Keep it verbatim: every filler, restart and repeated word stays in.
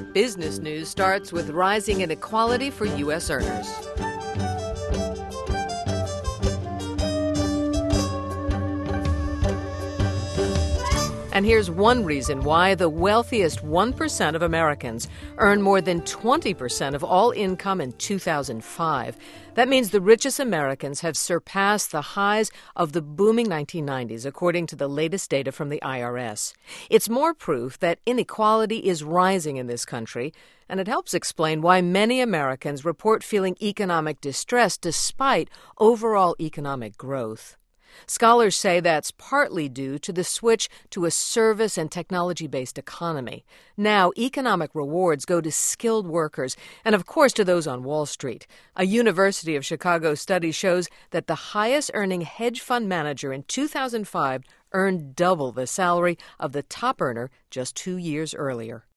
Business news starts with rising inequality for U S earners. And here's one reason why the wealthiest one percent of Americans earn more than twenty percent of all income in two thousand five. That means the richest Americans have surpassed the highs of the booming nineteen nineties, according to the latest data from the I R S. It's more proof that inequality is rising in this country, and it helps explain why many Americans report feeling economic distress despite overall economic growth. Scholars say that's partly due to the switch to a service and technology-based economy. Now, economic rewards go to skilled workers and, of course, to those on Wall Street. A University of Chicago study shows that the highest-earning hedge fund manager in two thousand five earned double the salary of the top earner just two years earlier.